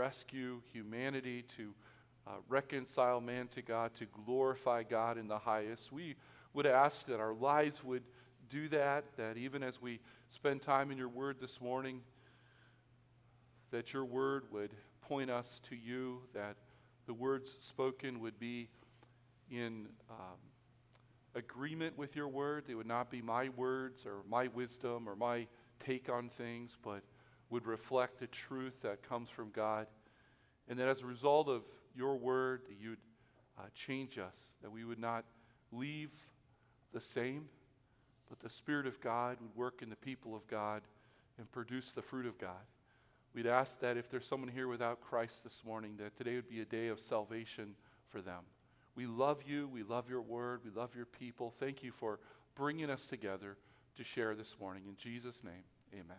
rescue humanity, to reconcile man to God, to glorify God in the highest. We would ask that our lives would do that, that even as we spend time in your word this morning, that your word would point us to you, that the words spoken would be in agreement with your word. They would not be my words or my wisdom or my take on things, but would reflect the truth that comes from God. And that as a result of your word, that you'd change us, that we would not leave the same, but the Spirit of God would work in the people of God and produce the fruit of God. We'd ask that if there's someone here without Christ this morning, that today would be a day of salvation for them. We love you. We love your word. We love your people. Thank you for bringing us together to share this morning. In Jesus' name, amen.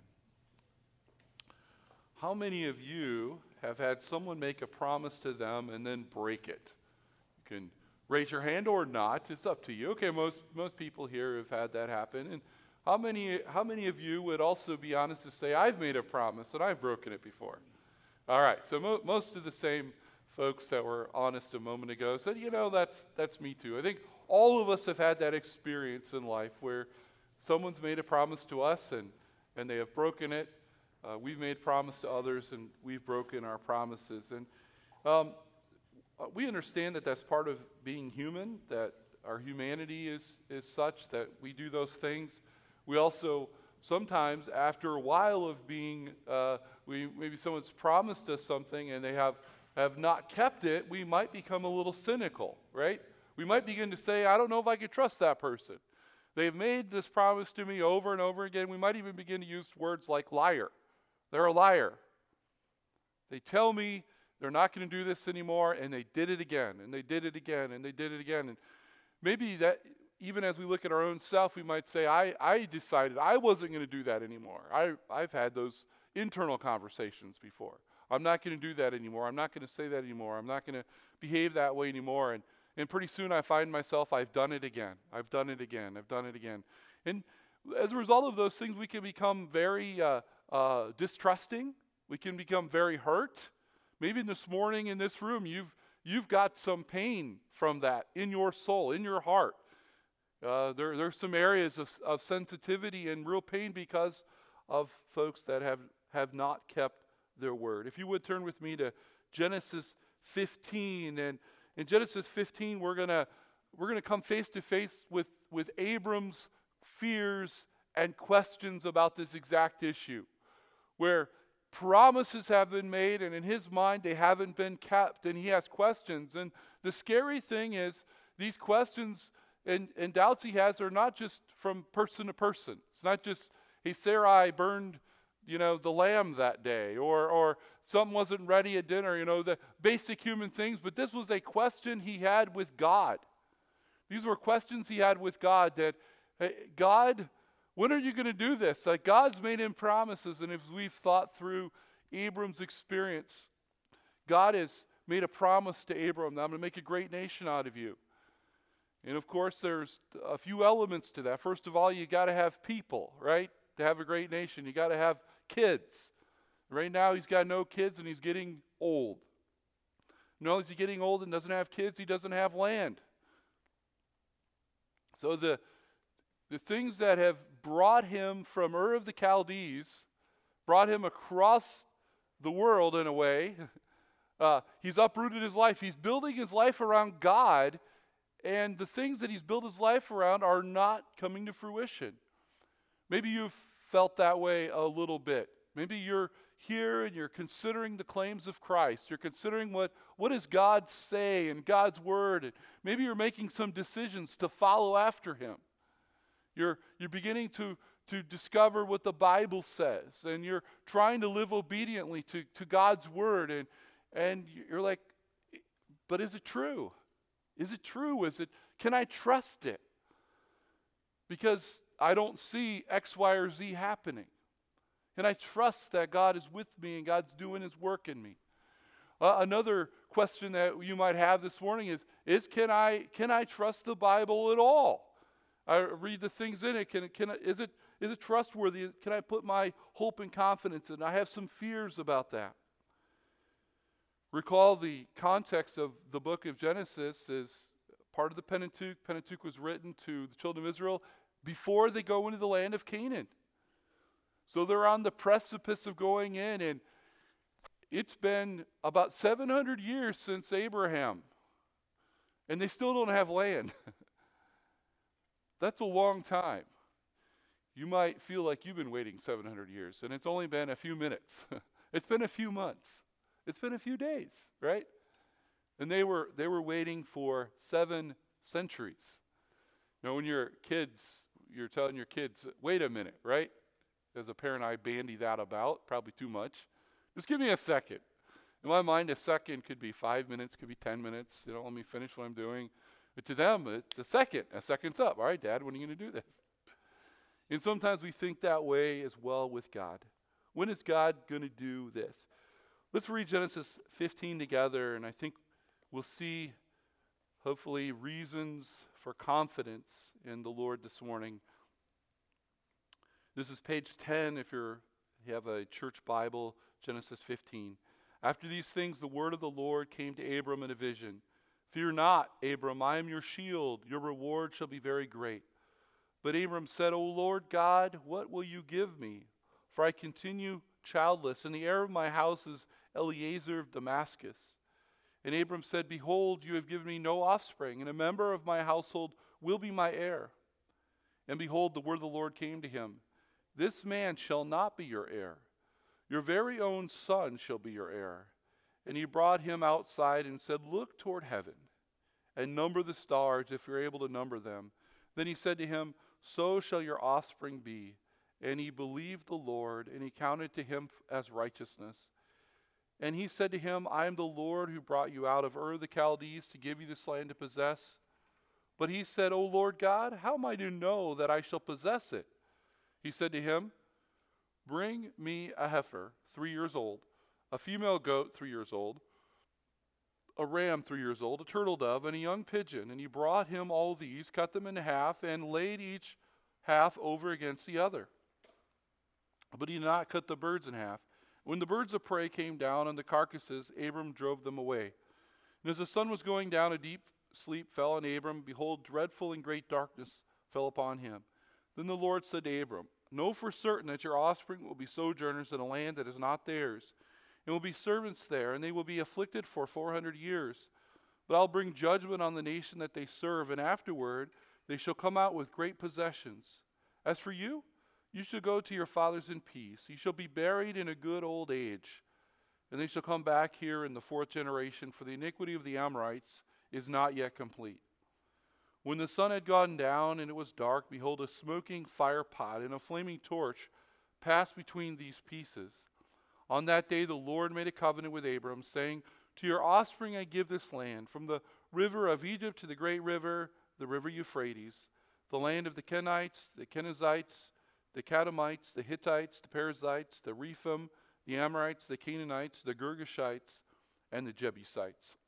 How many of you have had someone make a promise to them and then break it? You can raise your hand or not. It's up to you. Okay, most people here have had that happen. And how many of you would also be honest to say, I've made a promise and I've broken it before? All right, so most of the same folks that were honest a moment ago said, that's me too. I think all of us have had that experience in life where someone's made a promise to us and they have broken it. We've made promise to others and we've broken our promises. And we understand that that's part of being human, that our humanity is such that we do those things. We also sometimes, after a while of being, maybe someone's promised us something and they have not kept it, we might become a little cynical, right? We might begin to say, I don't know if I could trust that person. They've made this promise to me over and over again. We might even begin to use words like liar. They're a liar. They tell me they're not going to do this anymore, and they did it again, and they did it again, and they did it again. And maybe that, even as we look at our own self, we might say, I decided I wasn't going to do that anymore. I've had those internal conversations before. I'm not going to do that anymore. I'm not going to say that anymore. I'm not going to behave that way anymore. And pretty soon I find myself, I've done it again. I've done it again. I've done it again. And as a result of those things, we can become very distrusting. We can become very hurt. Maybe this morning in this room, you've got some pain from that in your soul, in your heart. There's some areas of sensitivity and real pain because of folks that have not kept their word. If you would turn with me to Genesis 15, and in Genesis 15 we're gonna come face to face with Abram's fears and questions about this exact issue, where promises have been made and in his mind they haven't been kept, and he has questions. And the scary thing is these questions and doubts he has are not just from person to person. It's not just, hey, Sarai burned the lamb that day, or something wasn't ready at dinner, the basic human things. But this was a question he had with God. These were questions he had with God that, hey, God, when are you going to do this? Like, God's made him promises, and if we've thought through Abram's experience, God has made a promise to Abram that I'm going to make a great nation out of you. And of course, there's a few elements to that. First of all, you got to have people, right? To have a great nation, you got to have kids. Right now, he's got no kids, and he's getting old. Not only is he getting old and doesn't have kids, he doesn't have land. So the things that have brought him from Ur of the Chaldees, brought him across the world in a way, he's uprooted his life. He's building his life around God, and the things that he's built his life around are not coming to fruition. Maybe you've felt that way a little bit. Maybe you're here and you're considering the claims of Christ. You're considering what does God say in God's word. And maybe you're making some decisions to follow after him. You're beginning to discover what the Bible says, and you're trying to live obediently to God's word. And you're like, but is it true? Is it true? Can I trust it? Because I don't see X, Y, or Z happening. And I trust that God is with me and God's doing his work in me. Another question that you might have this morning is can I trust the Bible at all? I read the things in it. Is it trustworthy? Can I put my hope and confidence in it? I have some fears about that. Recall the context of the book of Genesis is part of the Pentateuch. Pentateuch was written to the children of Israel before they go into the land of Canaan. So they're on the precipice of going in, and it's been about 700 years since Abraham, and they still don't have land. That's a long time. You might feel like you've been waiting 700 years, and it's only been a few minutes. It's been a few months. It's been a few days, right? And they were waiting for 7 centuries. You know, when you're kids, you're telling your kids, wait a minute, right? As a parent, I bandy that about, probably too much. Just give me a second. In my mind, a second could be 5 minutes, could be 10 minutes. You know, let me finish what I'm doing. But to them, it's a second's up. All right, Dad, when are you going to do this? And sometimes we think that way as well with God. When is God going to do this? Let's read Genesis 15 together, and I think we'll see, hopefully, reasons for confidence in the Lord this morning. This is page 10 if you have a church Bible, Genesis 15. After these things, the word of the Lord came to Abram in a vision. Fear not, Abram, I am your shield. Your reward shall be very great. But Abram said, O Lord God, what will you give me? For I continue childless, and the heir of my house is Eliezer of Damascus. And Abram said, Behold, you have given me no offspring, and a member of my household will be my heir. And behold, the word of the Lord came to him. This man shall not be your heir. Your very own son shall be your heir. And he brought him outside and said, Look toward heaven, and number the stars, if you're able to number them. Then he said to him, So shall your offspring be. And he believed the Lord, and he counted to him as righteousness. And he said to him, I am the Lord who brought you out of Ur of the Chaldees to give you this land to possess. But he said, O Lord God, how am I to know that I shall possess it? He said to him, Bring me a heifer, 3 years old, a female goat, 3 years old, a ram, 3 years old, a turtle dove, and a young pigeon. And he brought him all these, cut them in half, and laid each half over against the other. But he did not cut the birds in half. When the birds of prey came down on the carcasses, Abram drove them away. And as the sun was going down, a deep sleep fell on Abram. Behold, dreadful and great darkness fell upon him. Then the Lord said to Abram, Know for certain that your offspring will be sojourners in a land that is not theirs, and will be servants there, and they will be afflicted for 400 years. But I'll bring judgment on the nation that they serve, and afterward they shall come out with great possessions. As for you, you shall go to your fathers in peace. You shall be buried in a good old age. And they shall come back here in the 4th generation, for the iniquity of the Amorites is not yet complete. When the sun had gone down and it was dark, behold, a smoking fire pot and a flaming torch passed between these pieces. On that day the Lord made a covenant with Abram, saying, To your offspring I give this land, from the river of Egypt to the great river, the river Euphrates, the land of the Kenites, the Kenizzites, the Kadmonites, the Hittites, the Perizzites, the Rephaim, the Amorites, the Canaanites, the Girgashites, and the Jebusites.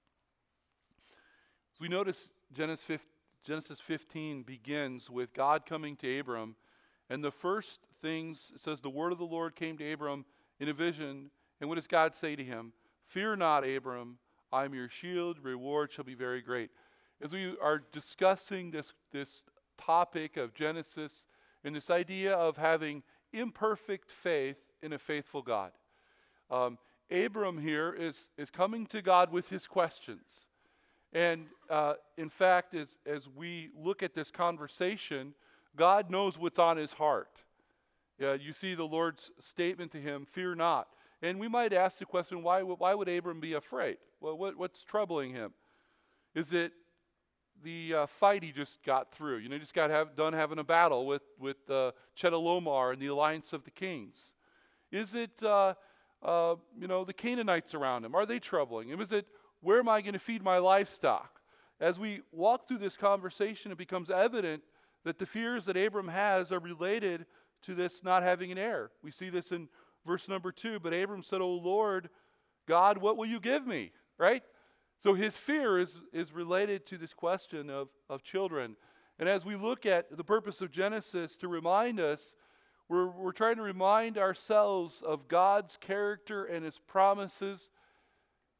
As we notice, Genesis 15 begins with God coming to Abram, and the first things, it says, the word of the Lord came to Abram in a vision, and what does God say to him? Fear not, Abram, I am your shield, reward shall be very great. As we are discussing this topic of Genesis, and this idea of having imperfect faith in a faithful God. Abram here is coming to God with his questions. And in fact, as we look at this conversation, God knows what's on his heart. You see the Lord's statement to him, fear not. And we might ask the question, why would Abram be afraid? Well, what's troubling him? Is it the fight he just got through? He just got done having a battle with Chedorlaomer and the alliance of the kings. Is it the Canaanites around him? Are they troubling him? Is it, where am I going to feed my livestock? As we walk through this conversation, it becomes evident that the fears that Abram has are related to this not having an heir. We see this in verse number 2. But Abram said, O Lord God, what will you give me? Right? So his fear is related to this question of children. And as we look at the purpose of Genesis to remind us, we're trying to remind ourselves of God's character and his promises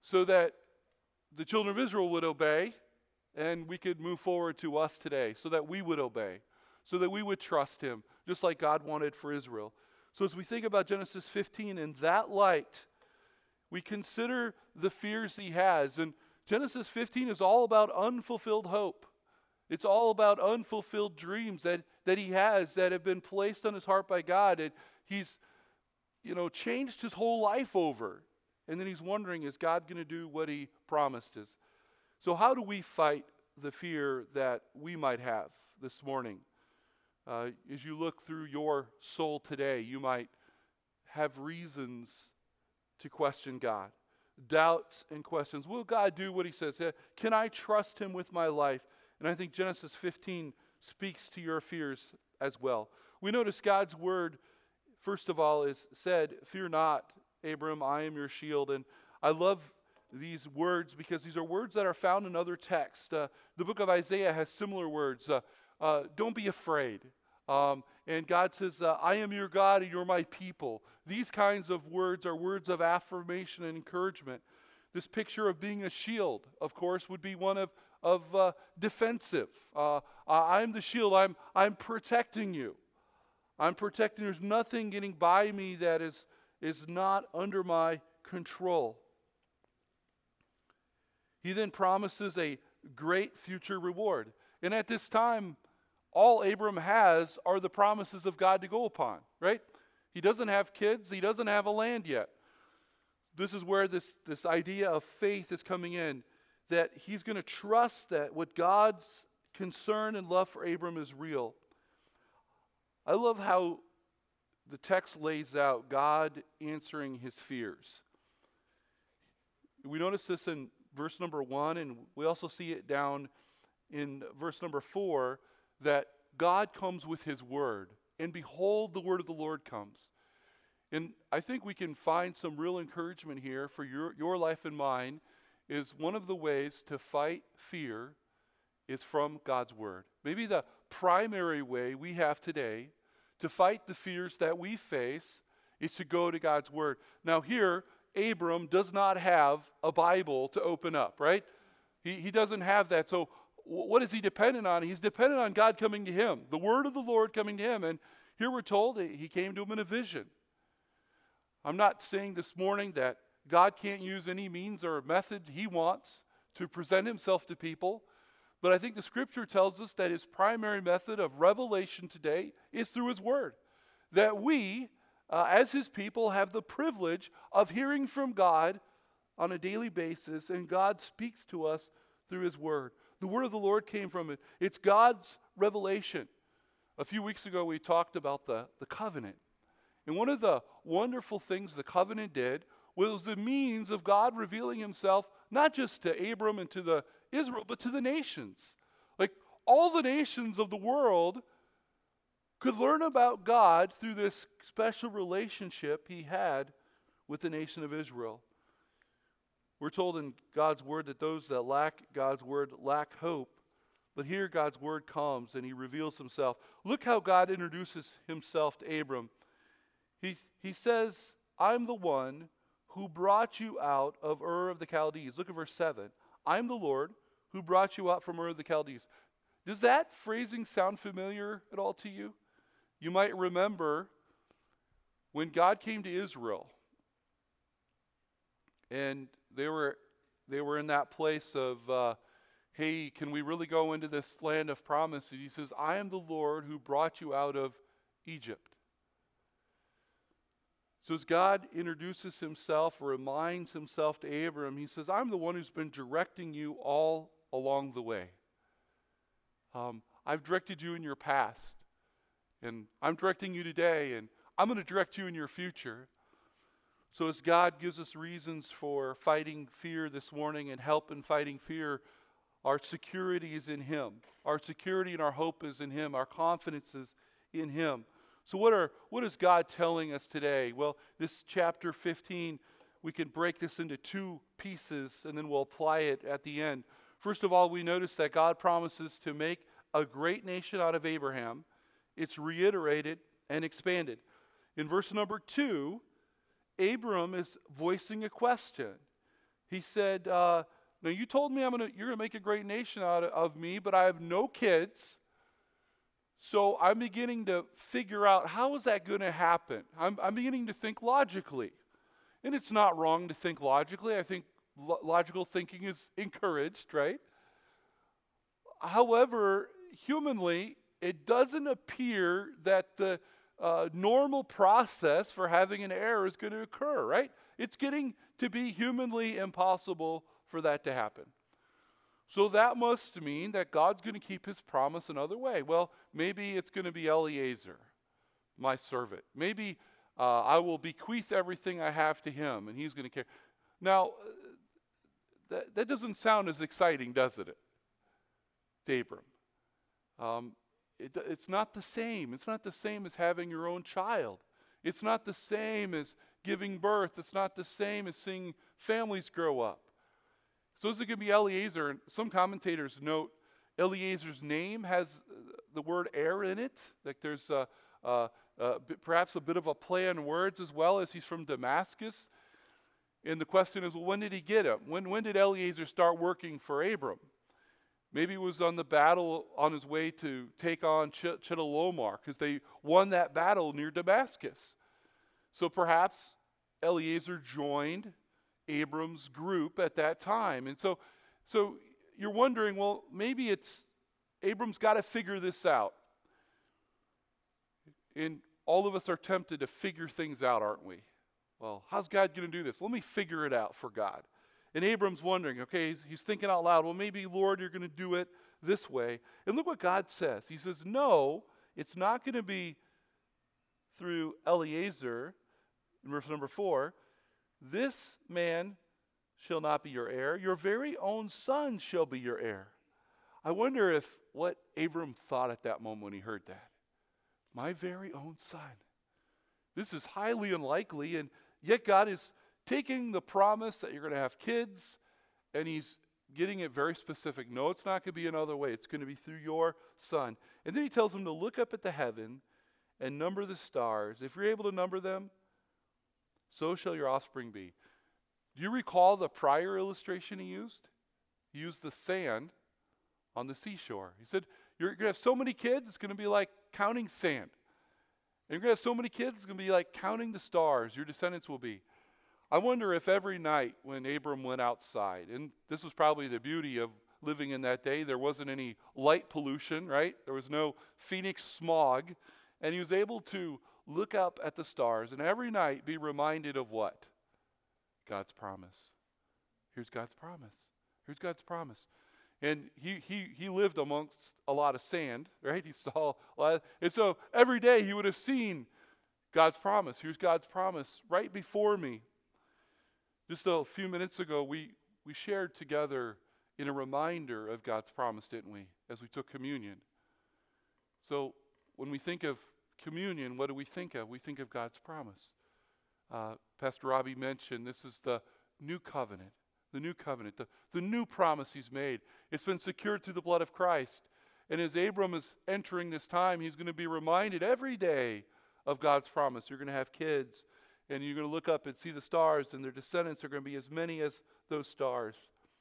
so that the children of Israel would obey, and we could move forward to us today, so that we would obey, so that we would trust him, just like God wanted for Israel. So as we think about Genesis 15 in that light, we consider the fears he has. And Genesis 15 is all about unfulfilled hope. It's all about unfulfilled dreams that he has that have been placed on his heart by God. And he's, changed his whole life over. And then he's wondering, is God going to do what he promised us? So how do we fight the fear that we might have this morning? As you look through your soul today, you might have reasons to question God. Doubts and questions. Will God do what he says? Can I trust him with my life? And I think Genesis 15 speaks to your fears as well. We notice God's word, first of all, is said, "Fear not, Abram, I am your shield." And I love these words because these are words that are found in other texts. The book of Isaiah has similar words. Don't be afraid. And God says, I am your God and you're my people. These kinds of words are words of affirmation and encouragement. This picture of being a shield, of course, would be one of defensive. I'm the shield. I'm protecting you. I'm protecting. There's nothing getting by me that is not under my control. He then promises a great future reward. And at this time, all Abram has are the promises of God to go upon, right? He doesn't have kids. He doesn't have a land yet. This is where this idea of faith is coming in, that he's going to trust that what God's concern and love for Abram is real. I love how the text lays out God answering his fears. We notice this in verse number 1, and we also see it down in verse number 4, that God comes with his word. And behold, the word of the Lord comes. And I think we can find some real encouragement here for your life and mine, is one of the ways to fight fear is from God's word. Maybe the primary way we have today to fight the fears that we face is to go to God's word. Now here, Abram does not have a Bible to open up, right? He doesn't have that. So what is he dependent on? He's dependent on God coming to him, the word of the Lord coming to him. And here we're told that he came to him in a vision. I'm not saying this morning that God can't use any means or method he wants to present himself to people, but I think the scripture tells us that his primary method of revelation today is through his word. That we, as his people, have the privilege of hearing from God on a daily basis, and God speaks to us through his word. The word of the Lord came from it. It's God's revelation. A few weeks ago we talked about the covenant. And one of the wonderful things the covenant did was the means of God revealing himself not just to Abram and to the Israel, but to the nations. Like all the nations of the world could learn about God through this special relationship he had with the nation of Israel. We're told in God's word that those that lack God's word lack hope. But here God's word comes and he reveals himself. Look how God introduces himself to Abram. He says, I'm the one who brought you out of Ur of the Chaldees. Look at verse 7. I'm the Lord who brought you out from Ur of the Chaldees. Does that phrasing sound familiar at all to you? You might remember when God came to Israel and they were in that place of, hey, can we really go into this land of promise? And he says, I am the Lord who brought you out of Egypt. So as God introduces himself, or reminds himself to Abram, he says, I'm the one who's been directing you all along the way. I've directed you in your past, and I'm directing you today, and I'm going to direct you in your future. So as God gives us reasons for fighting fear this morning and help in fighting fear, our security is in him. Our security and our hope is in him. Our confidence is in him. So what is God telling us today? Well, this chapter 15, we can break this into two pieces and then we'll apply it at the end. First of all, we notice that God promises to make a great nation out of Abraham. It's reiterated and expanded. In verse number 2, Abram is voicing a question. He said, "Now you told me you're going to make a great nation out of me, but I have no kids. So I'm beginning to figure out how is that going to happen. I'm beginning to think logically. And it's not wrong to think logically. I think logical thinking is encouraged, right? However, humanly, it doesn't appear that the normal process for having an heir is going to occur, right? It's getting to be humanly impossible for that to happen. So that must mean that God's going to keep his promise another way. Well, maybe it's going to be Eliezer, my servant. Maybe I will bequeath everything I have to him, and he's going to care. Now, that doesn't sound as exciting, does it, to Abram? It's not the same. It's not the same as having your own child. It's not the same as giving birth. It's not the same as seeing families grow up. So is it going to be Eliezer? And some commentators note Eliezer's name has the word heir in it. Like there's perhaps a bit of a play on words as well, as he's from Damascus. And the question is, well, when did he get him? When did Eliezer start working for Abram? Maybe it was on the battle on his way to take on Chedorlaomer, because they won that battle near Damascus. So perhaps Eliezer joined Abram's group at that time. And so you're wondering, well, maybe it's Abram's got to figure this out. And all of us are tempted to figure things out, aren't we? Well, how's God going to do this? Let me figure it out for God. And Abram's wondering, okay, he's thinking out loud, well, maybe, Lord, you're going to do it this way. And look what God says. He says, no, it's not going to be through Eliezer, in verse number 4. This man shall not be your heir. Your very own son shall be your heir. I wonder what Abram thought at that moment when he heard that. My very own son. This is highly unlikely, and yet God is taking the promise that you're going to have kids, and he's getting it very specific. No, it's not going to be another way. It's going to be through your son. And then he tells him to look up at the heaven and number the stars. If you're able to number them, so shall your offspring be. Do you recall the prior illustration he used? He used the sand on the seashore. He said, you're going to have so many kids, it's going to be like counting sand. And you're going to have so many kids, it's going to be like counting the stars. Your descendants will be. I wonder if every night when Abram went outside, and this was probably the beauty of living in that day, there wasn't any light pollution, right? There was no Phoenix smog. And he was able to look up at the stars and every night be reminded of what? God's promise. Here's God's promise. Here's God's promise. And he lived amongst a lot of sand, right? He saw a lot and so every day he would have seen God's promise. Here's God's promise right before me. Just a few minutes ago, we shared together in a reminder of God's promise, didn't we, as we took communion? So when we think of communion, what do we think of? We think of God's promise. Pastor Robbie mentioned this is the new covenant, the new promise he's made. It's been secured through the blood of Christ. And as Abram is entering this time, he's going to be reminded every day of God's promise. You're going to have kids, and you're going to look up and see the stars, and their descendants are going to be as many as those stars.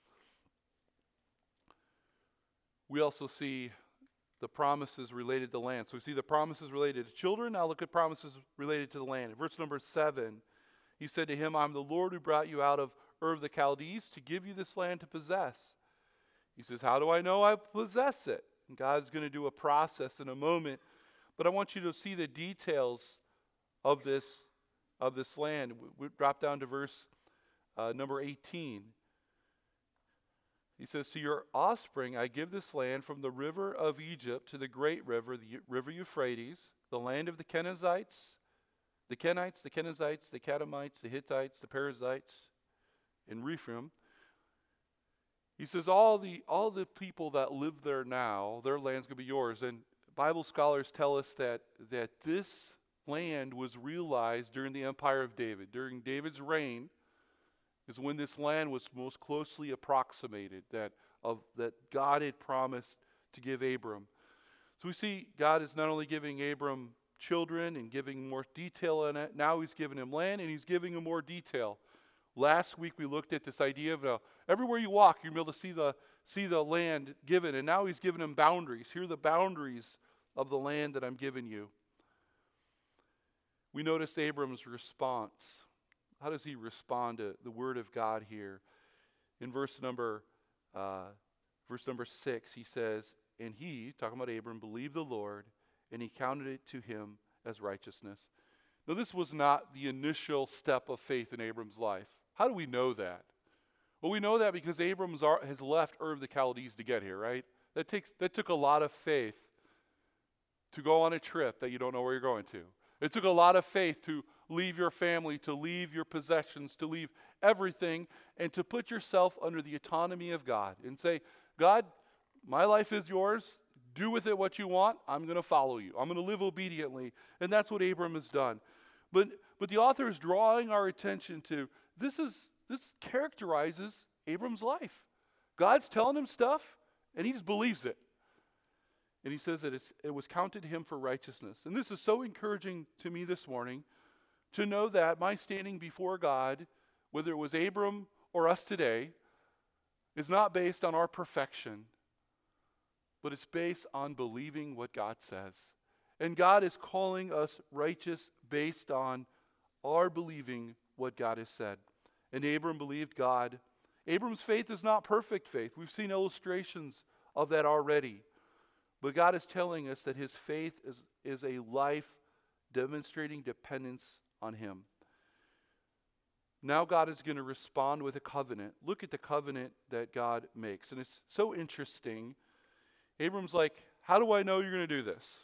We also see the promises related to land. So we see the promises related to children. Now look at promises related to the land. In verse number 7, he said to him, I'm the Lord who brought you out of Ur of the Chaldees to give you this land to possess. He says, how do I know I possess it? And God's going to do a process in a moment. But I want you to see the details of this land. We drop down to verse number 18. He says, to your offspring I give this land from the river of Egypt to the great river, the river Euphrates, the land of the Kenizzites, the Kenites, the Kenizzites, the Kadmonites, the Hittites, the Perizzites, and Rephaim. He says, all the people that live there now, their land's going to be yours. And Bible scholars tell us that this land was realized during the empire of David. During David's reign is when this land was most closely approximated that God had promised to give Abram. So we see God is not only giving Abram children and giving more detail in it, now he's giving him land and he's giving him more detail. Last week we looked at this idea of everywhere you walk, you're able to see the land given. And now he's given him boundaries. Here are the boundaries of the land that I'm giving you. We notice Abram's response. How does he respond to the word of God here? In verse number 6, he says, and he, talking about Abram, believed the Lord, and he counted it to him as righteousness. Now, this was not the initial step of faith in Abram's life. How do we know that? Well, we know that because Abram has left Ur of the Chaldees to get here, right? That took a lot of faith to go on a trip that you don't know where you're going to. It took a lot of faith to leave your family, to leave your possessions, to leave everything, and to put yourself under the autonomy of God and say, God, my life is yours. Do with it what you want. I'm going to follow you. I'm going to live obediently. And that's what Abram has done. But the author is drawing our attention to this characterizes Abram's life. God's telling him stuff, and he just believes it. And he says that it was counted to him for righteousness. And this is so encouraging to me this morning to know that my standing before God, whether it was Abram or us today, is not based on our perfection, but it's based on believing what God says. And God is calling us righteous based on our believing what God has said. And Abram believed God. Abram's faith is not perfect faith. We've seen illustrations of that already. But God is telling us that his faith is a life demonstrating dependence on him. Now God is going to respond with a covenant. Look at the covenant that God makes. And it's so interesting. Abram's like, how do I know you're going to do this?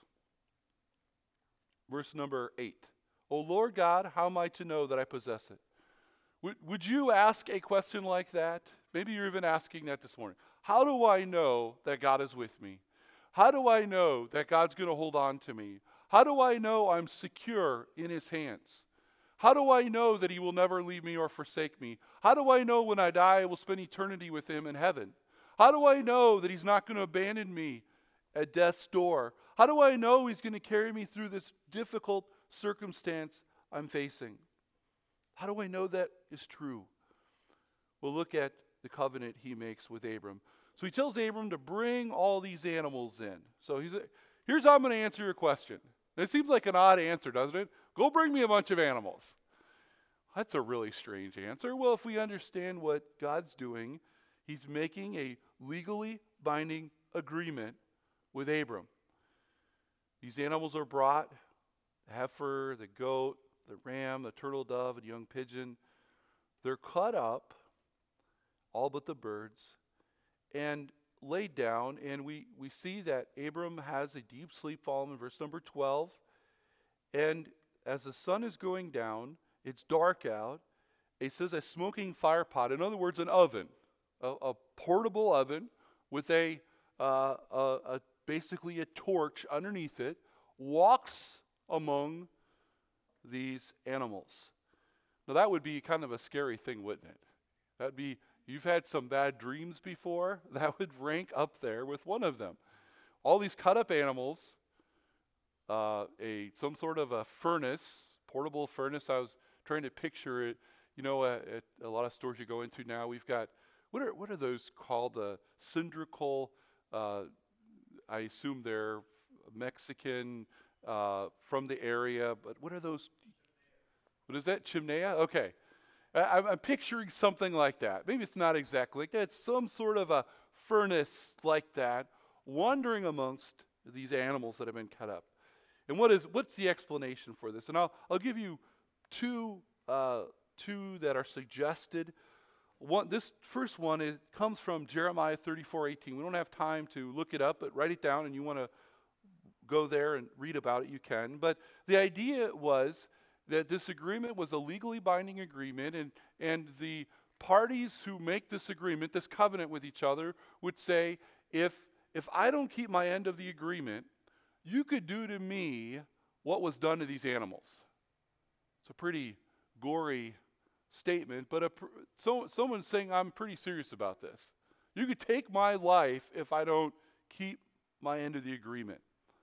Verse number 8. O Lord God, how am I to know that I possess it? Would you ask a question like that? Maybe you're even asking that this morning. How do I know that God is with me? How do I know that God's going to hold on to me? How do I know I'm secure in his hands? How do I know that he will never leave me or forsake me? How do I know when I die I will spend eternity with him in heaven? How do I know that he's not going to abandon me at death's door? How do I know he's going to carry me through this difficult circumstance I'm facing? How do I know that is true? Well, look at the covenant he makes with Abram. So he tells Abram to bring all these animals in. So here's how I'm going to answer your question. It seems like an odd answer, doesn't it? Go bring me a bunch of animals. That's a really strange answer. Well, if we understand what God's doing, he's making a legally binding agreement with Abram. These animals are brought, the heifer, the goat, the ram, the turtle dove, and young pigeon. They're cut up, all but the birds, and laid down. And we see that Abram has a deep sleep fallen in verse number 12. And as the sun is going down, it's dark out. It says a smoking fire pot. In other words, an oven, a portable oven with basically a torch underneath it, walks among these animals. Now that would be kind of a scary thing, wouldn't it? You've had some bad dreams before, that would rank up there with one of them. All these cut up animals, some sort of a furnace, portable furnace. I was trying to picture it. You know, at a lot of stores you go into now, we've got, what are those called? Cylindrical, I assume they're Mexican, from the area, but what are those? What is that? Chimenea? Okay. I'm picturing something like that. Maybe it's not exactly like that. It's some sort of a furnace like that, wandering amongst these animals that have been cut up. And what's the explanation for this? And I'll give you two that are suggested. This first one comes from Jeremiah 34:18. We don't have time to look it up, but write it down, and you want to go there and read about it, you can. But the idea was that this agreement was a legally binding agreement, and the parties who make this agreement, this covenant with each other, would say, if I don't keep my end of the agreement, you could do to me what was done to these animals. It's a pretty gory statement, but someone's saying, I'm pretty serious about this. You could take my life if I don't keep my end of the agreement.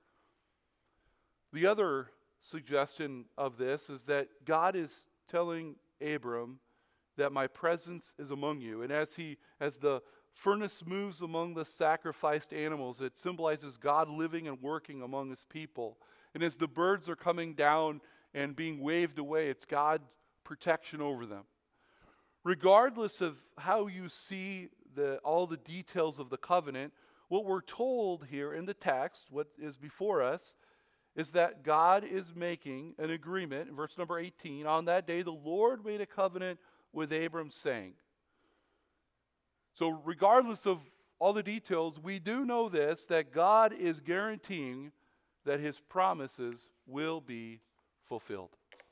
The other suggestion of this is that God is telling Abram, that my presence is among you. And as the furnace moves among the sacrificed animals, it symbolizes God living and working among his people. And as the birds are coming down and being waved away, it's God's protection over them. Regardless of how you see all the details of the covenant, what we're told here in the text, what is before us, is that God is making an agreement. In verse number 18, on that day the Lord made a covenant with Abram, saying. So regardless of all the details, we do know this, that God is guaranteeing that his promises will be fulfilled.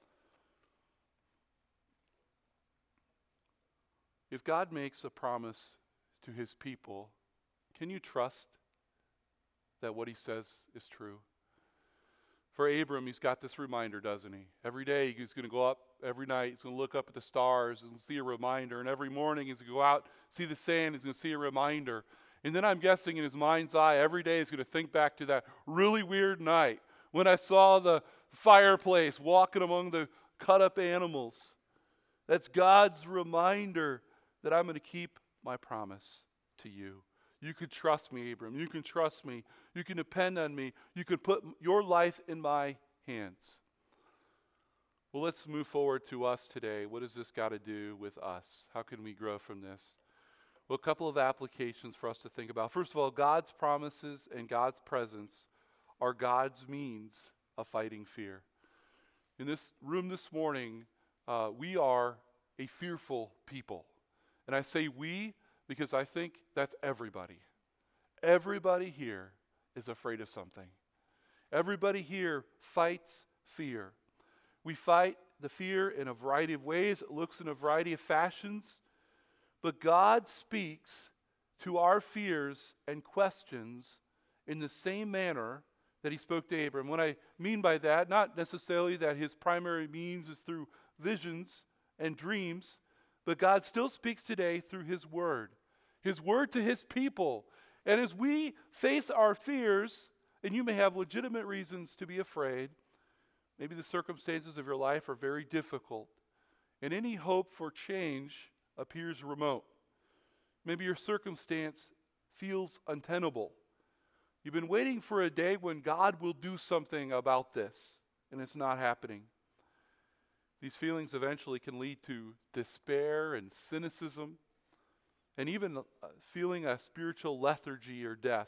If God makes a promise to his people, can you trust that what he says is true? For Abram, he's got this reminder, doesn't he? Every day he's going to go up, every night he's going to look up at the stars and see a reminder. And every morning he's going to go out, see the sand, he's going to see a reminder. And then I'm guessing in his mind's eye, every day he's going to think back to that really weird night when I saw the fireplace walking among the cut up animals. That's God's reminder that I'm going to keep my promise to you. You can trust me, Abram. You can trust me. You can depend on me. You can put your life in my hands. Well, let's move forward to us today. What does this got to do with us? How can we grow from this? Well, a couple of applications for us to think about. First of all, God's promises and God's presence are God's means of fighting fear. In this room this morning, we are a fearful people. And I say we because I think that's everybody. Everybody here is afraid of something. Everybody here fights fear. We fight the fear in a variety of ways. It looks in a variety of fashions. But God speaks to our fears and questions in the same manner that he spoke to Abram. What I mean by that, not necessarily that his primary means is through visions and dreams, but God still speaks today through his word to his people. And as we face our fears, and you may have legitimate reasons to be afraid, maybe the circumstances of your life are very difficult, and any hope for change appears remote. Maybe your circumstance feels untenable. You've been waiting for a day when God will do something about this, and it's not happening. These feelings eventually can lead to despair and cynicism, and even feeling a spiritual lethargy or death.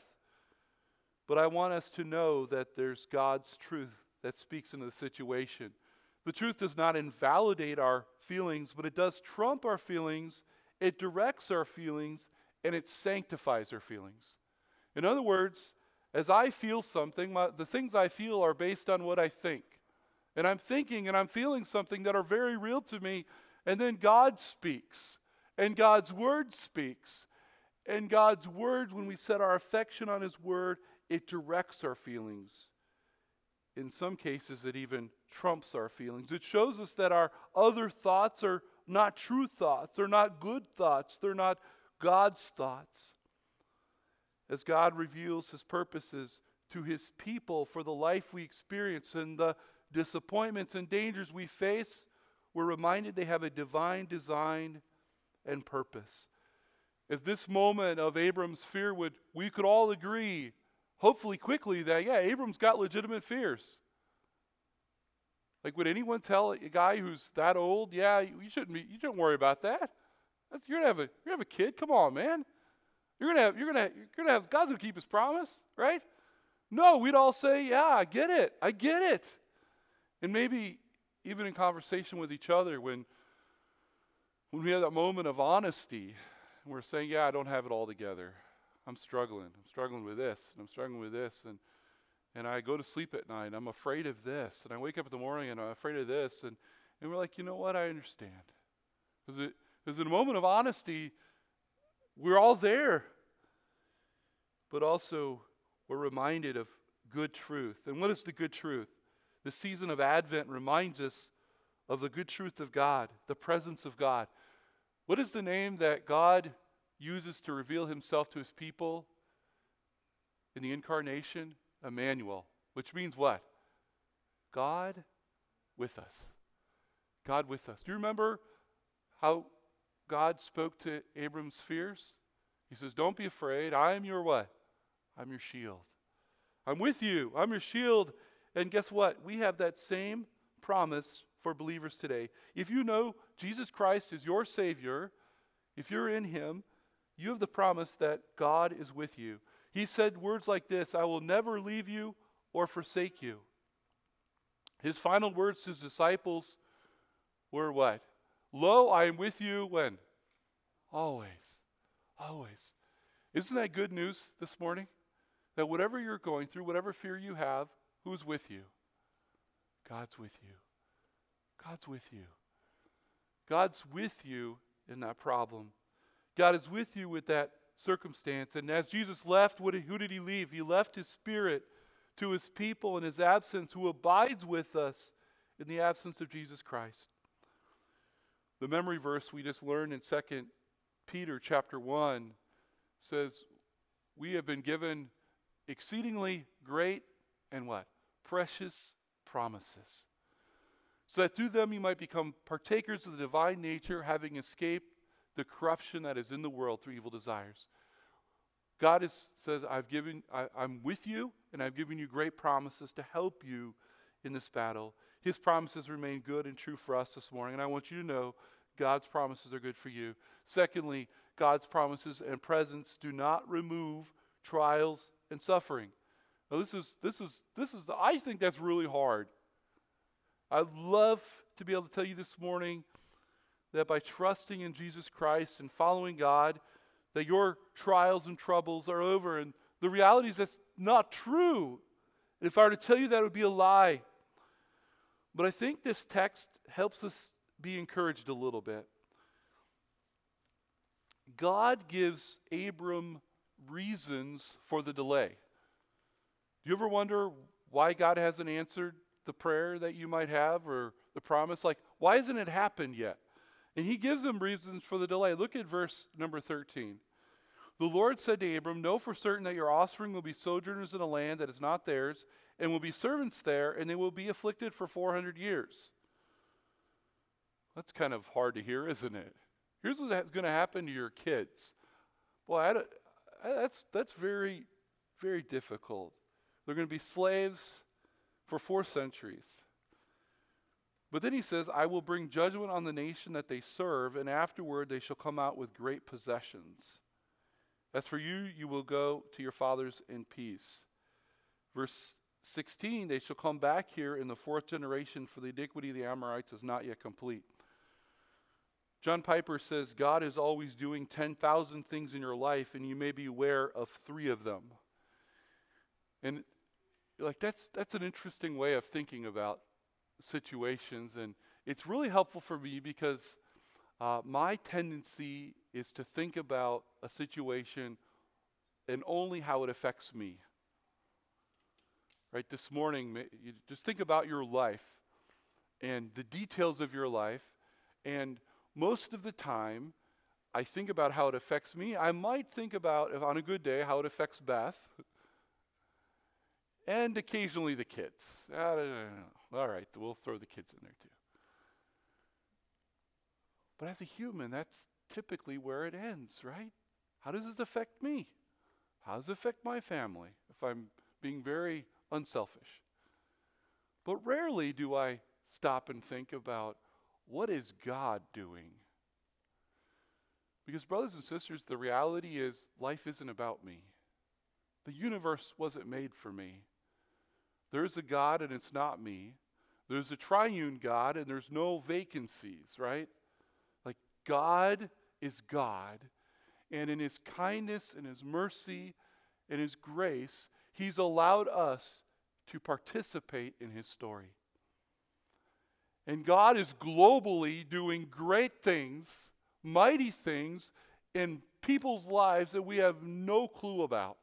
But I want us to know that there's God's truth that speaks into the situation. The truth does not invalidate our feelings, but it does trump our feelings, it directs our feelings, and it sanctifies our feelings. In other words, as I feel something, the things I feel are based on what I think. And I'm thinking and I'm feeling something that are very real to me, and then God speaks, and God's word speaks. And God's word, when we set our affection on his word, it directs our feelings. In some cases, it even trumps our feelings. It shows us that our other thoughts are not true thoughts. They're not good thoughts. They're not God's thoughts. As God reveals his purposes to his people for the life we experience and the disappointments and dangers we face, we're reminded they have a divine design and purpose. As this moment of Abram's fear we could all agree, hopefully quickly, that Abram's got legitimate fears. Like, would anyone tell a guy who's that old, you shouldn't worry about that. You're gonna have a kid. Come on, man. You're gonna have God's gonna keep his promise, right? No, we'd all say, I get it. And maybe even in conversation with each other, when we have that moment of honesty, and we're saying, I don't have it all together. I'm struggling with this, and I'm struggling with this, and I go to sleep at night, and I'm afraid of this, and I wake up in the morning, and I'm afraid of this, and we're like, you know what, I understand. Because in a moment of honesty, we're all there, but also we're reminded of good truth. And what is the good truth? The season of Advent reminds us of the good truth of God, the presence of God. What is the name that God uses to reveal himself to his people in the incarnation? Emmanuel, which means what? God with us. God with us. Do you remember how God spoke to Abram's fears? He says, don't be afraid. I am your what? I'm your shield. I'm with you. I'm your shield. And guess what? We have that same promise for believers today. If you know Jesus Christ is your Savior, if you're in Him, you have the promise that God is with you. He said words like this, I will never leave you or forsake you. His final words to his disciples were what? Lo, I am with you when? Always. Always. Isn't that good news this morning? That whatever you're going through, whatever fear you have, who's with you? God's with you. God's with you. God's with you in that problem. God is with you with that circumstance. And as Jesus left, who did he leave? He left his Spirit to his people in his absence, who abides with us in the absence of Jesus Christ. The memory verse we just learned in 2 Peter chapter 1 says, we have been given exceedingly great and what? Precious promises. So that through them you might become partakers of the divine nature, having escaped the corruption that is in the world through evil desires. God says, I'm with you, and I've given you great promises to help you in this battle. His promises remain good and true for us this morning, and I want you to know God's promises are good for you. Secondly, God's promises and presence do not remove trials and suffering. Now I think that's really hard. I'd love to be able to tell you this morning that by trusting in Jesus Christ and following God, that your trials and troubles are over. And the reality is that's not true. And if I were to tell you that, it would be a lie. But I think this text helps us be encouraged a little bit. God gives Abram reasons for the delay. Do you ever wonder why God hasn't answered the prayer that you might have or the promise? Like, why hasn't it happened yet? And he gives them reasons for the delay. Look at verse number 13. The Lord said to Abram, know for certain that your offspring will be sojourners in a land that is not theirs, and will be servants there, and they will be afflicted for 400 years. That's kind of hard to hear, isn't it? Here's what's going to happen to your kids. Boy, that's very, very difficult. They're going to be slaves for 4 centuries. But then he says, I will bring judgment on the nation that they serve, and afterward they shall come out with great possessions. As for you, you will go to your fathers in peace. Verse 16, they shall come back here in the 4th generation, for the iniquity of the Amorites is not yet complete. John Piper says, God is always doing 10,000 things in your life, and you may be aware of 3 of them. And like that's an interesting way of thinking about situations, and it's really helpful for me because my tendency is to think about a situation and only how it affects me. Right, this morning, you just think about your life and the details of your life, and most of the time, I think about how it affects me. I might think about, if on a good day, how it affects Beth, and occasionally the kids. All right, we'll throw the kids in there too. But as a human, that's typically where it ends, right? How does this affect me? How does it affect my family if I'm being very unselfish? But rarely do I stop and think about, what is God doing? Because brothers and sisters, the reality is life isn't about me. The universe wasn't made for me. There's a God and it's not me. There's a triune God and there's no vacancies, right? Like God is God, and in his kindness and his mercy and his grace, he's allowed us to participate in his story. And God is globally doing great things, mighty things in people's lives that we have no clue about.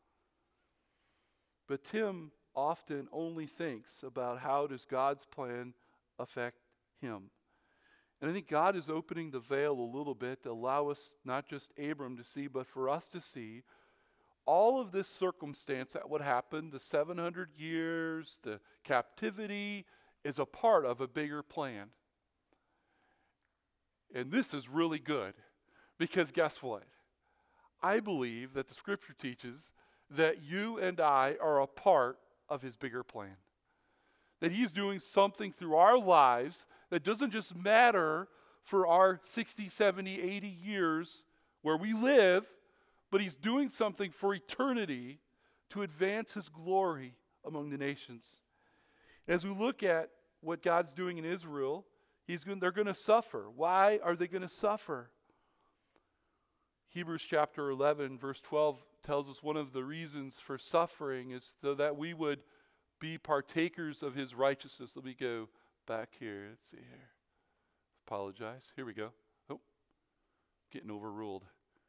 But Tim often only thinks about how does God's plan affect him. And I think God is opening the veil a little bit to allow us, not just Abram to see, but for us to see all of this circumstance that would happen, the 700 years, the captivity, is a part of a bigger plan. And this is really good because guess what? I believe that the scripture teaches that you and I are a part of his bigger plan. That he's doing something through our lives that doesn't just matter for our 60, 70, 80 years where we live, but he's doing something for eternity to advance his glory among the nations. As we look at what God's doing in Israel, they're going to suffer. Why are they going to suffer? Hebrews chapter 11, verse 12 tells us one of the reasons for suffering is so that we would be partakers of his righteousness. Let me go back here. Let's see here. Apologize. Here we go. Oh, getting overruled.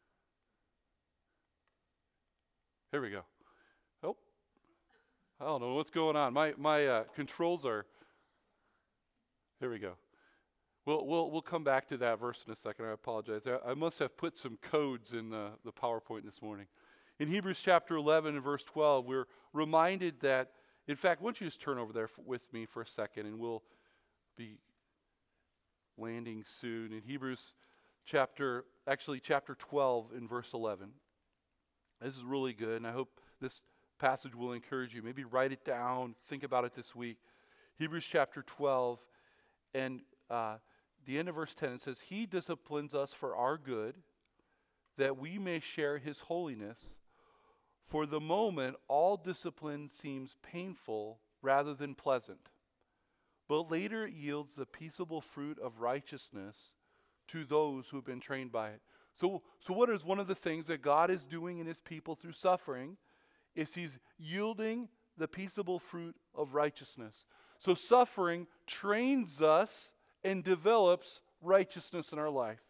Here we go. Oh, I don't know what's going on. My controls are. Here we go. We'll come back to that verse in a second. I apologize. I must have put some codes in the PowerPoint this morning. In Hebrews chapter 11 and verse 12, we're reminded that, in fact, why don't you just turn over there with me for a second, and we'll be landing soon. In Hebrews chapter 12 and verse 11. This is really good, and I hope this passage will encourage you. Maybe write it down, think about it this week. Hebrews chapter 12, and the end of verse 10, it says, He disciplines us for our good, that we may share his holiness. For the moment, all discipline seems painful rather than pleasant, but later it yields the peaceable fruit of righteousness to those who have been trained by it. So what is one of the things that God is doing in his people through suffering is he's yielding the peaceable fruit of righteousness. So suffering trains us and develops righteousness in our life.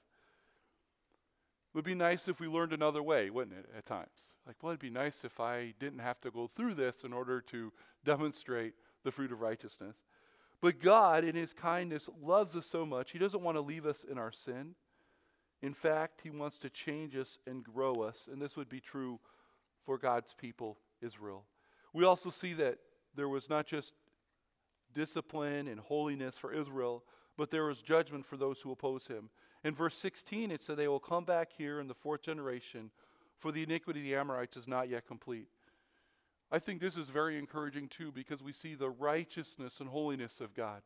It would be nice if we learned another way, wouldn't it, at times? Like, well, it'd be nice if I didn't have to go through this in order to demonstrate the fruit of righteousness. But God, in his kindness, loves us so much. He doesn't want to leave us in our sin. In fact, he wants to change us and grow us. And this would be true for God's people, Israel. We also see that there was not just discipline and holiness for Israel, but there was judgment for those who oppose him. In verse 16, it said, they will come back here in the fourth generation, for the iniquity of the Amorites is not yet complete. I think this is very encouraging too, because we see the righteousness and holiness of God.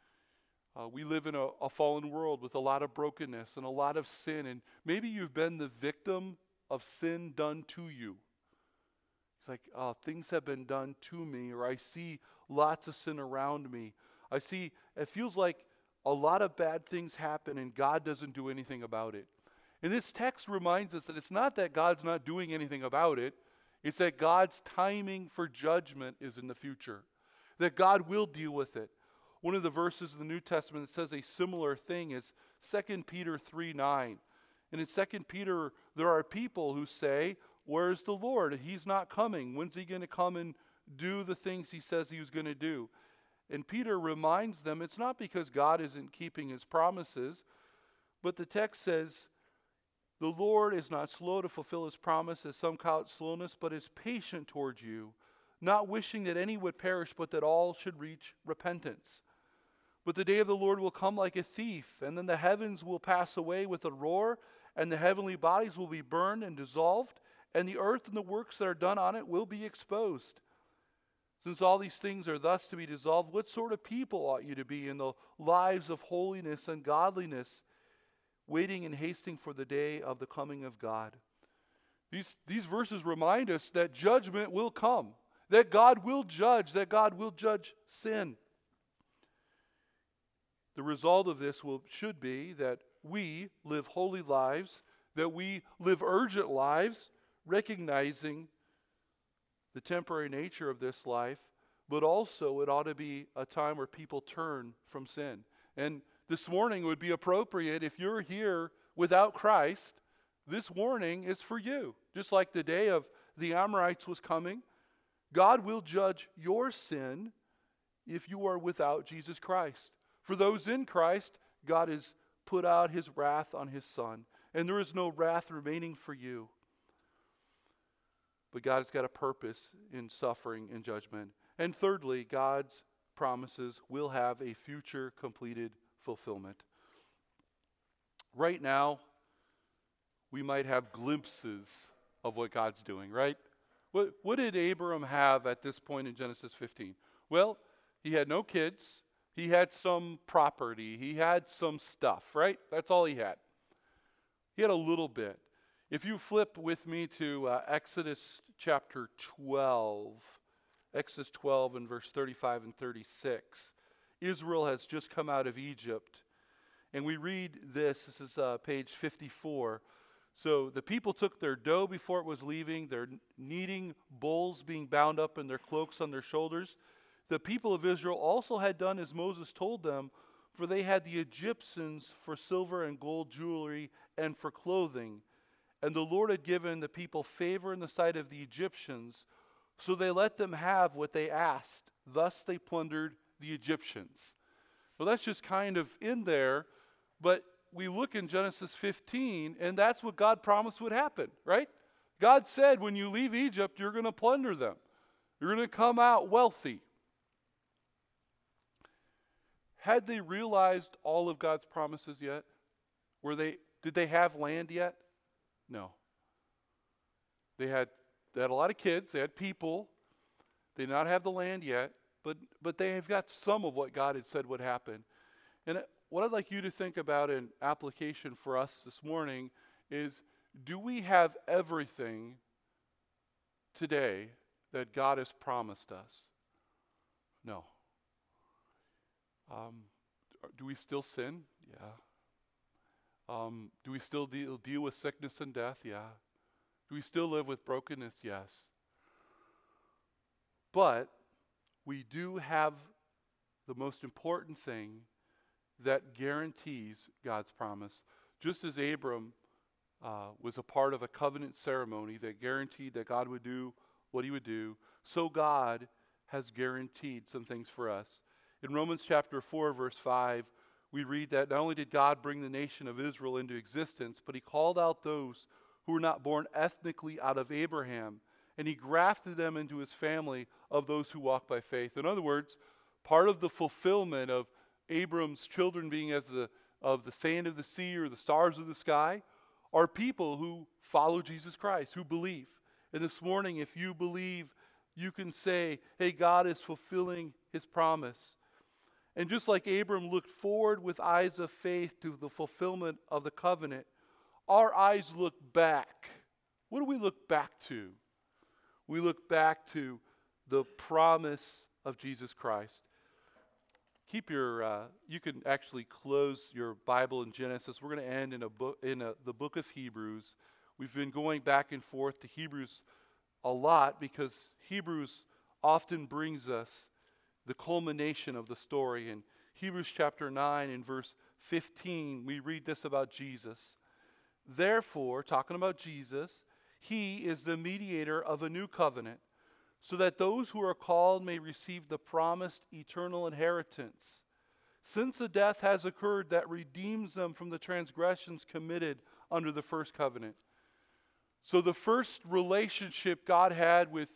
We live in a fallen world with a lot of brokenness and a lot of sin, and maybe you've been the victim of sin done to you. It's like, oh, things have been done to me, or I see lots of sin around me. It feels like a lot of bad things happen and God doesn't do anything about it. And this text reminds us that it's not that God's not doing anything about it, it's that God's timing for judgment is in the future, that God will deal with it. One of the verses in the New Testament that says a similar thing is 2 Peter 3:9. And in 2 Peter, there are people who say, where's the Lord? He's not coming. When's he going to come and do the things he says he was going to do? And Peter reminds them it's not because God isn't keeping his promises, but the text says, the Lord is not slow to fulfill his promise, as some call it slowness, but is patient towards you, not wishing that any would perish, but that all should reach repentance. But the day of the Lord will come like a thief, and then the heavens will pass away with a roar, and the heavenly bodies will be burned and dissolved, and the earth and the works that are done on it will be exposed. Since all these things are thus to be dissolved, what sort of people ought you to be in the lives of holiness and godliness, waiting and hasting for the day of the coming of God? These verses remind us that judgment will come, that God will judge sin. The result of this should be that we live holy lives, that we live urgent lives, recognizing the temporary nature of this life, but also it ought to be a time where people turn from sin. And this morning would be appropriate if you're here without Christ. This warning is for you. Just like the day of the Amorites was coming, God will judge your sin if you are without Jesus Christ. For those in Christ, God has put out his wrath on his Son, and there is no wrath remaining for you. But God has got a purpose in suffering and judgment. And thirdly, God's promises will have a future completed fulfillment. Right now, we might have glimpses of what God's doing, right? What did Abram have at this point in Genesis 15? Well, he had no kids. He had some property. He had some stuff, right? That's all he had. He had a little bit. If you flip with me to Exodus chapter 12, Exodus 12 and verse 35 and 36, Israel has just come out of Egypt. And we read this. This is page 54. So the people took their dough before it was leaving, their kneading bowls being bound up in their cloaks on their shoulders. The people of Israel also had done as Moses told them, for they had the Egyptians for silver and gold jewelry and for clothing. And the Lord had given the people favor in the sight of the Egyptians, so they let them have what they asked. Thus they plundered the Egyptians. Well, that's just kind of in there, but we look in Genesis 15, and that's what God promised would happen, right? God said, when you leave Egypt, you're going to plunder them. You're going to come out wealthy. Had they realized all of God's promises yet? Did they have land yet? No. They had a lot of kids. They had people. They did not have the land yet, but they have got some of what God had said would happen. And what I'd like you to think about in application for us this morning is, do we have everything today that God has promised us? No. Do we still sin? Yeah. Do we still deal with sickness and death? Yeah. Do we still live with brokenness? Yes. But we do have the most important thing that guarantees God's promise. Just as Abram was a part of a covenant ceremony that guaranteed that God would do what he would do, so God has guaranteed some things for us. In Romans chapter 4, verse 5, we read that not only did God bring the nation of Israel into existence, but he called out those who were not born ethnically out of Abraham, and he grafted them into his family of those who walk by faith. In other words, part of the fulfillment of Abram's children being as of the sand of the sea or the stars of the sky are people who follow Jesus Christ, who believe. And this morning, if you believe, you can say, hey, God is fulfilling his promise. And just like Abram looked forward with eyes of faith to the fulfillment of the covenant, our eyes look back. What do we look back to? We look back to the promise of Jesus Christ. Keep you can actually close your Bible in Genesis. We're going to end in the book of Hebrews. We've been going back and forth to Hebrews a lot because Hebrews often brings us the culmination of the story. In Hebrews chapter 9 and verse 15, we read this about Jesus. Therefore, talking about Jesus, he is the mediator of a new covenant, so that those who are called may receive the promised eternal inheritance. Since a death has occurred that redeems them from the transgressions committed under the first covenant. So the first relationship God had with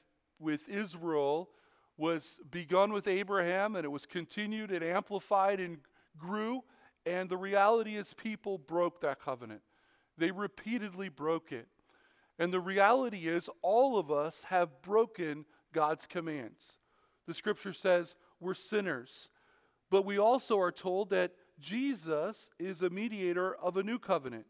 Israel was begun with Abraham, and it was continued and amplified and grew. And the reality is people broke that covenant. They repeatedly broke it. And the reality is all of us have broken God's commands. The scripture says we're sinners. But we also are told that Jesus is a mediator of a new covenant.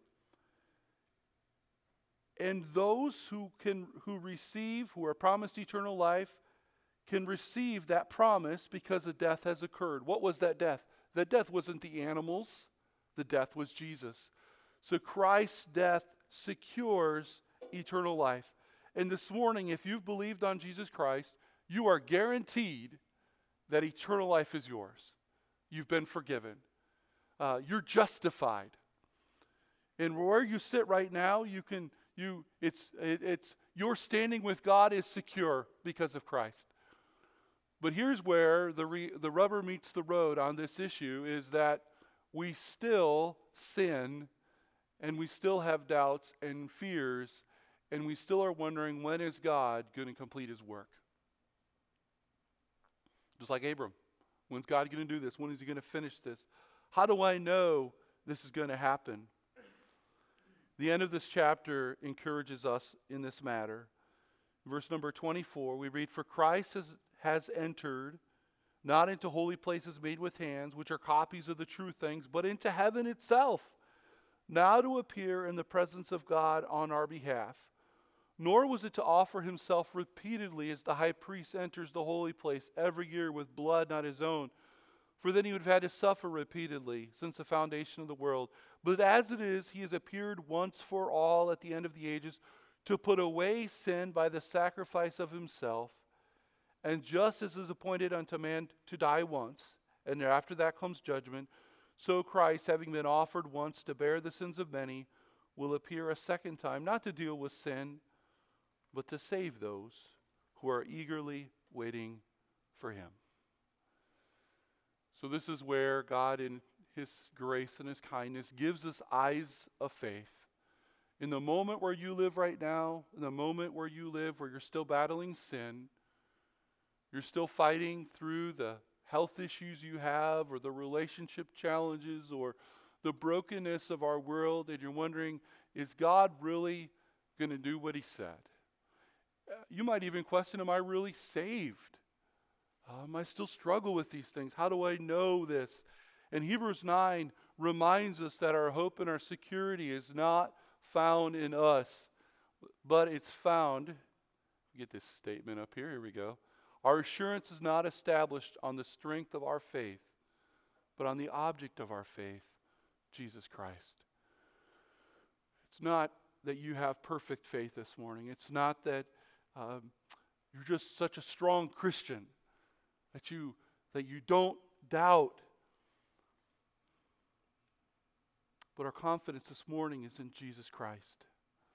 And those who are promised eternal life can receive that promise because a death has occurred. What was that death? That death wasn't the animals. The death was Jesus. So Christ's death secures eternal life. And this morning, if you've believed on Jesus Christ, you are guaranteed that eternal life is yours. You've been forgiven. You're justified. And where you sit right now, your standing with God is secure because of Christ. But here's where the rubber meets the road on this issue, is that we still sin, and we still have doubts and fears, and we still are wondering, when is God going to complete his work? Just like Abram. When's God going to do this? When is he going to finish this? How do I know this is going to happen? The end of this chapter encourages us in this matter. Verse number 24, we read, "For Christ has entered not into holy places made with hands, which are copies of the true things, but into heaven itself, now to appear in the presence of God on our behalf. Nor was it to offer himself repeatedly as the high priest enters the holy place every year with blood not his own, for then he would have had to suffer repeatedly since the foundation of the world. But as it is, he has appeared once for all at the end of the ages to put away sin by the sacrifice of himself. And just as is appointed unto man to die once, and after that comes judgment, so Christ, having been offered once to bear the sins of many, will appear a second time, not to deal with sin, but to save those who are eagerly waiting for him." So this is where God, in his grace and his kindness, gives us eyes of faith. In the moment where you live right now, in the moment where you live where you're still battling sin, you're still fighting through the health issues you have or the relationship challenges or the brokenness of our world, and you're wondering, is God really going to do what he said? You might even question, am I really saved? I still struggle with these things. How do I know this? And Hebrews 9 reminds us that our hope and our security is not found in us, but it's found, get this statement up here we go. Our assurance is not established on the strength of our faith, but on the object of our faith, Jesus Christ. It's not that you have perfect faith this morning. It's not that you're just such a strong Christian that you don't doubt. But our confidence this morning is in Jesus Christ,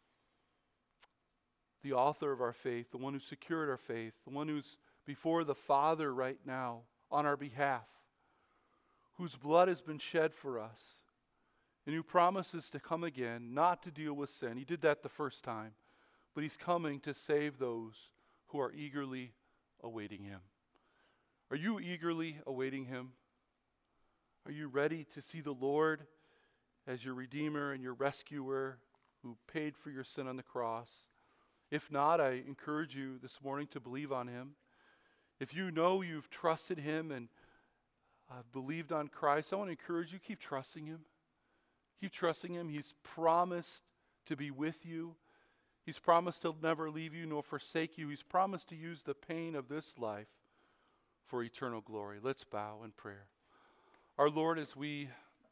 the author of our faith, the one who secured our faith, the one who's before the Father right now on our behalf, whose blood has been shed for us, and who promises to come again, not to deal with sin. He did that the first time, but he's coming to save those who are eagerly awaiting him. Are you eagerly awaiting him? Are you ready to see the Lord as your Redeemer and your Rescuer who paid for your sin on the cross? If not, I encourage you this morning to believe on him. If you know you've trusted him and believed on Christ, I want to encourage you, keep trusting him. Keep trusting him. He's promised to be with you. He's promised he'll never leave you nor forsake you. He's promised to use the pain of this life for eternal glory. Let's bow in prayer. Our Lord, as we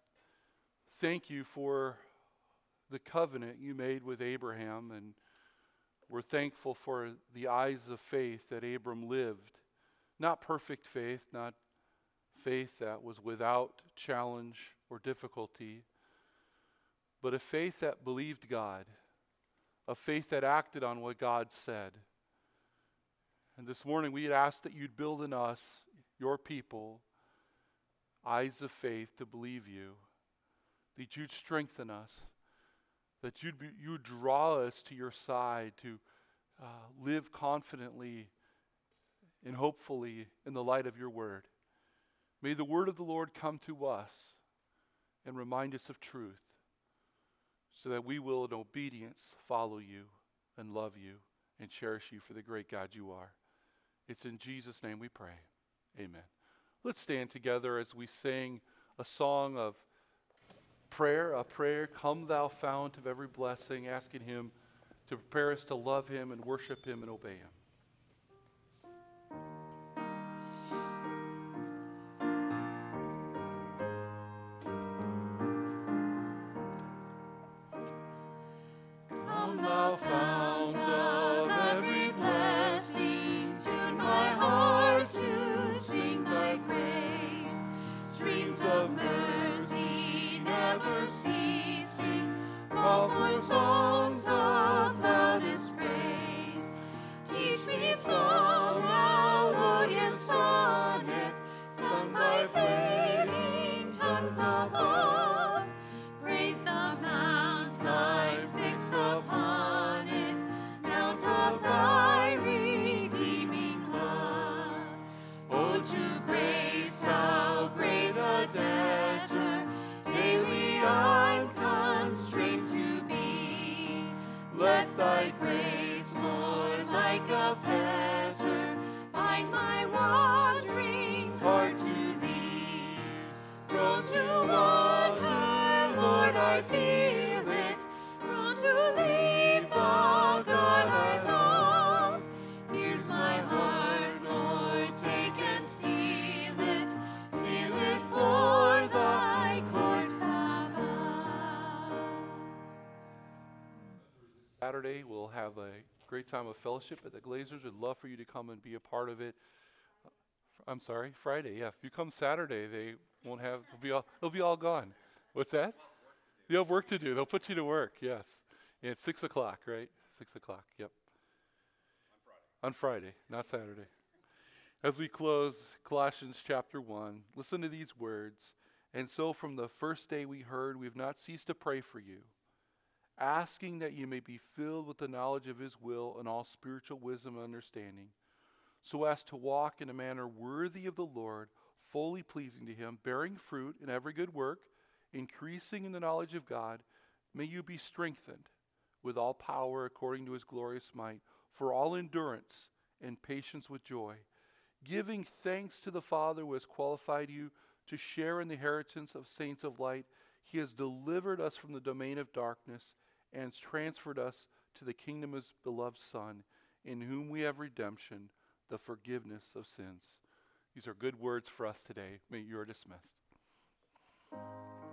thank you for the covenant you made with Abraham, and we're thankful for the eyes of faith that Abram lived. Not perfect faith, not faith that was without challenge or difficulty, but a faith that believed God, a faith that acted on what God said. And this morning we'd ask that you'd build in us, your people, eyes of faith to believe you, that you'd strengthen us, that you'd draw us to your side to live confidently and hopefully in the light of your word. May the word of the Lord come to us and remind us of truth, so that we will in obedience follow you and love you and cherish you for the great God you are. It's in Jesus' name we pray. Amen. Let's stand together as we sing a song of prayer, Come Thou Fount of Every Blessing, asking him to prepare us to love him and worship him and obey him. Come thou fount of every blessing, tune my heart to sing thy praise. Streams of mercy never ceasing, call for songs of loudest praise. Teach me song, melodious sonnets, sung by flaming tongues above. Praise the mount I fixed upon it, mount of thy redeeming love. Oh, to grace how great a debtor daily I'm constrained to be. thy grace, Lord, like a fetter, bind my wandering heart to thee. Prone to wander, Lord, I feel it, prone to leave the God I love. Here's my heart, Lord, take and seal it for thy courts above. Saturday, we'll have a great time of fellowship at the Glazers. We'd love for you to come and be a part of it. I'm sorry, Friday. Yeah, if you come Saturday, they won't have. It'll be all gone. What's that? You have work to do. They'll put you to work. Yes, and it's 6 o'clock, right? 6 o'clock. Yep. On Friday, not Saturday. As we close Colossians chapter 1, listen to these words. And so from the first day we heard, we have not ceased to pray for you, asking that you may be filled with the knowledge of his will and all spiritual wisdom and understanding, so as to walk in a manner worthy of the Lord, fully pleasing to him, bearing fruit in every good work, increasing in the knowledge of God. May you be strengthened with all power according to his glorious might, for all endurance and patience with joy, giving thanks to the Father who has qualified you to share in the inheritance of saints of light. He has delivered us from the domain of darkness and has transferred us to the kingdom of his beloved Son, in whom we have redemption, the forgiveness of sins. These are good words for us today. You are dismissed.